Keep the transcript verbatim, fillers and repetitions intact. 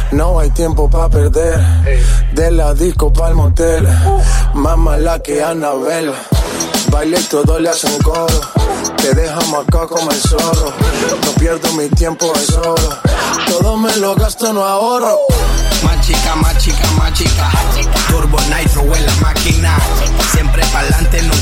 No hay tiempo pa' perder. De la disco pa'l motel. Más mala que Annabelle. Baile y todo le hacen coro. Te dejamos acá como el zorro. No pierdo mi tiempo en solo. Todo me lo gasto, no ahorro. Más chica, más chica, más chica. Turbo Nitro en la máquina. Siempre pa'lante, no